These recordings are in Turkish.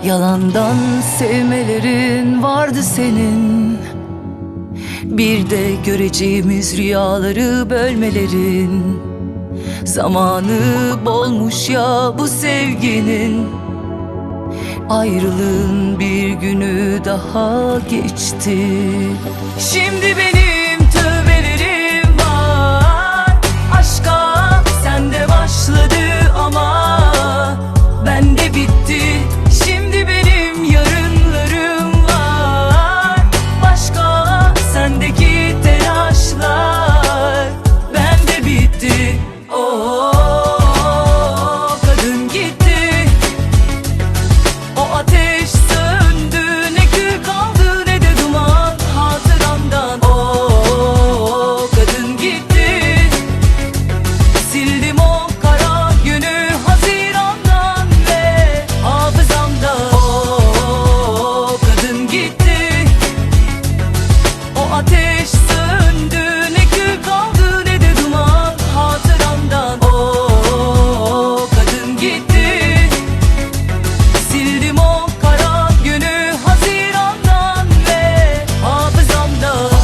Yalandan sevmelerin vardı senin, bir de göreceğimiz rüyaları bölmelerin. Zamanı bolmuş ya bu sevginin, ayrılığın bir günü daha geçti. Şimdi benim tövbelerim var aşka, sende başladı ama bende bitti. Şimdi benim yarınlarım var başka, sendeki telaşlar bende bitti. Oh, kadın gitti, o ateş söndü, ne kül kaldı ne de duman hatıramdan. Oh, kadın gitti, sildim o kara günü hazirandan ve hafızamdan. Oh, kadın gitti, o ateş söndü, ne kül kaldı ne de duman hatıramdan. Oh, kadın gitti, sildim o kara günü hazirandan ve hafızamdan.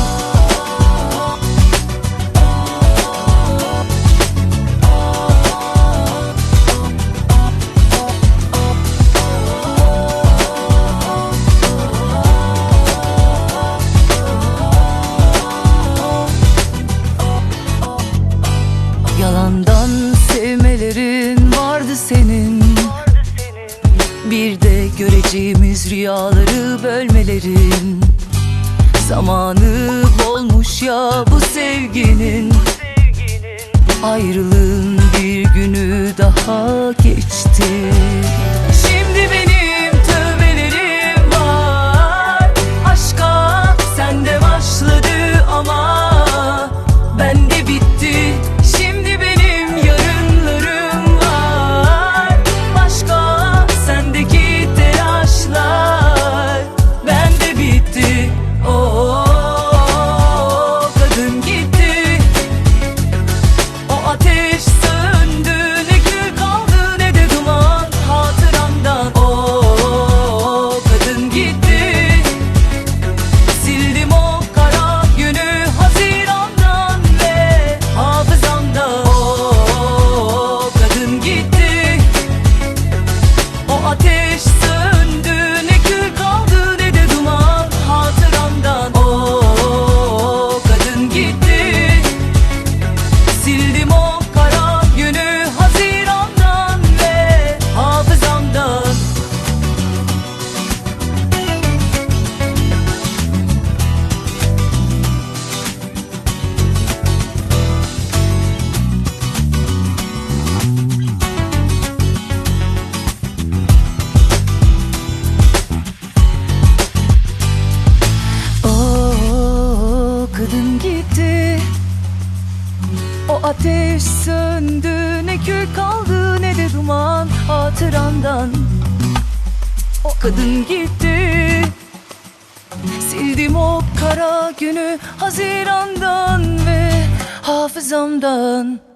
Yalandan sevmelerin vardı senin, bir de göreceğimiz rüyaları bölmelerin. Zamanı bolmuş ya bu sevginin, ayrılığın bir günü daha geçti. Şimdi benim tövbelerim var aşka, sende başladı ama bende bitti. Şimdi benim yarınlarım var başka, sendeki telaşlar bende bitti. Oh, kadın gitti, o ateş söndü, ne kül kaldı ne de duman hatıramdan. Oh, kadın gitti, sildim o kara günü hazirandan ve hafızamdan. Oh, kadın gitti, o ateş söndü, ne kül kaldı ne de duman hatıramdan. Oh, kadın gitti, sildim o kara günü hazirandan ve hafızamdan. Oh, kadın gitti, o ateş söndü, ne kül kaldı ne de duman hatırandan. O kadın gitti, sildim o kara günü hazirandan ve hafızamdan.